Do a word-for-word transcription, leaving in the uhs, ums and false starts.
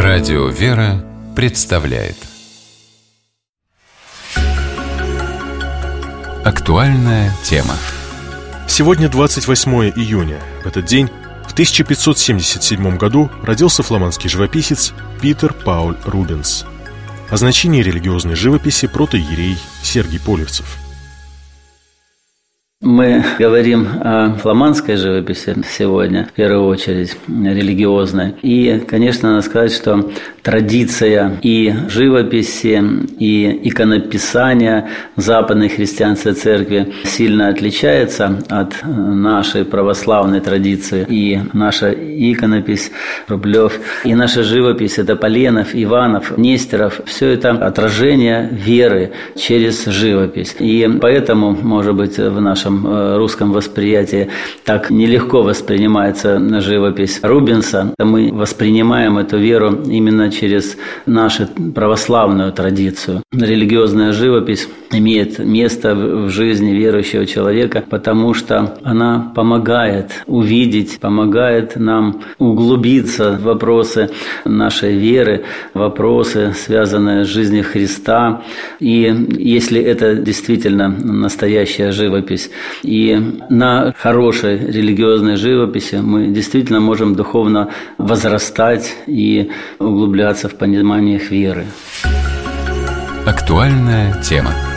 Радио «Вера» представляет актуальная тема. Сегодня двадцать восьмое июня. В этот день, в тысяча пятьсот семьдесят седьмом году, родился фламандский живописец Питер Пауль Рубенс. О значении религиозной живописи протоиерей Сергий Полевцев. Мы говорим о фламандской живописи сегодня, в первую очередь, религиозной. И, конечно, надо сказать, что традиция и живописи, и иконописания Западной христианской церкви сильно отличается от нашей православной традиции. И наша иконопись Рублев, и наша живопись – это Поленов, Иванов, Нестеров. Все это отражение веры через живопись. И поэтому, может быть, в нашем русском восприятии так нелегко воспринимается живопись Рубенса. Мы воспринимаем эту веру именно через нашу православную традицию. Религиозная живопись имеет место в жизни верующего человека, потому что она помогает увидеть, помогает нам углубиться в вопросы нашей веры, вопросы, связанные с жизнью Христа. И если это действительно настоящая живопись, и на хорошей религиозной живописи мы действительно можем духовно возрастать и углубляться в пониманиях веры. Актуальная тема.